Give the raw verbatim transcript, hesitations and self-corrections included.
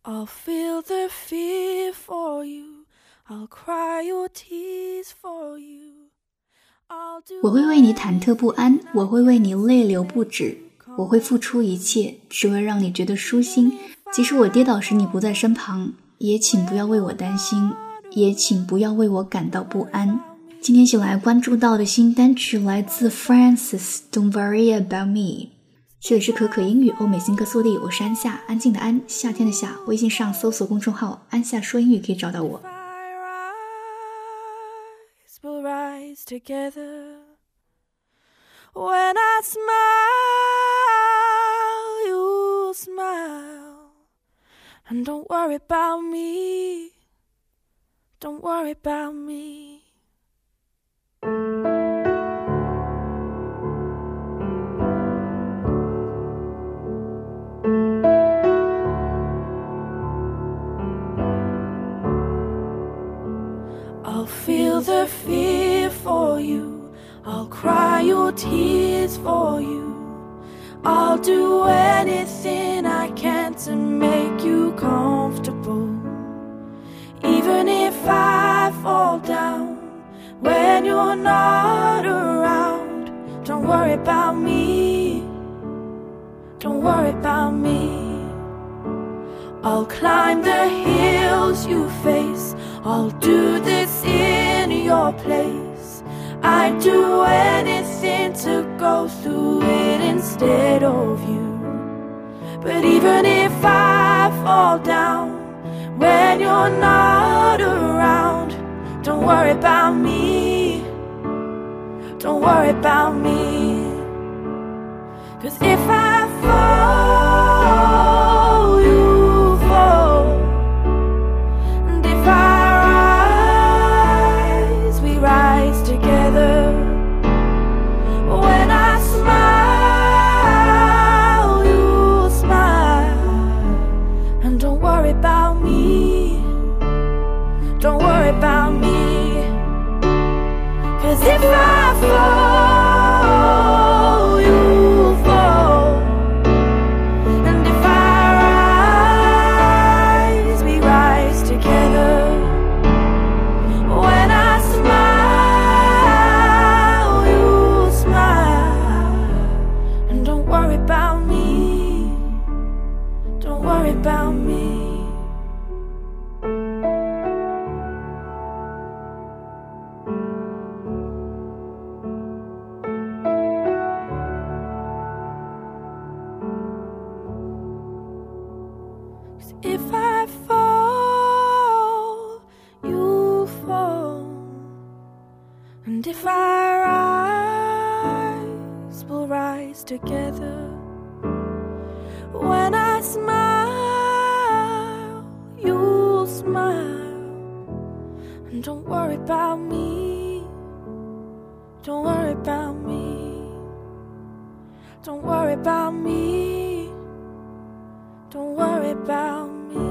I'll feel the fear for you, I'll cry your tears for you. 我会为你忐忑不安，我会为你泪流不止，我会付出一切，只为让你觉得舒心。即使我跌倒时你不在身旁，也请不要为我担心，也请不要为我感到不安。今天一起来关注到的新单曲来自 Francis Don't Worry About Me。 这里是可可英语欧美新歌速递，我是安夏，安静的安，夏天的夏。微信上搜索公众号安夏说英语可以找到我。 We'll rise together. When I smile, you'll smile. And don't worry about me. Don't worry about me. I'll feel the fear for you, I'll cry your tears for you. I'll do anything I can to make you comfortable. Even if I fall down when you're not around, don't worry about me, don't worry about me. I'll climb the hills you face, I'll do this in your place. I'd do anything to go through it instead of you. But even if I fall down when you're not around, don't worry about me, don't worry about me. 'Cause if I fall, you fall. And if I rise, we rise together. When I smile, you smile. And don't worry about me, don't worry about me. 'Cause if I fall, you fall. And if I rise, we rise together. When I smile, you smile. And don't worry about me, don't worry about me. If I fall, you fall. And if I rise, we'll rise together. When I smile, you'll smile. And don't worry about me, don't worry about me. Don't worry about me, don't worry about me.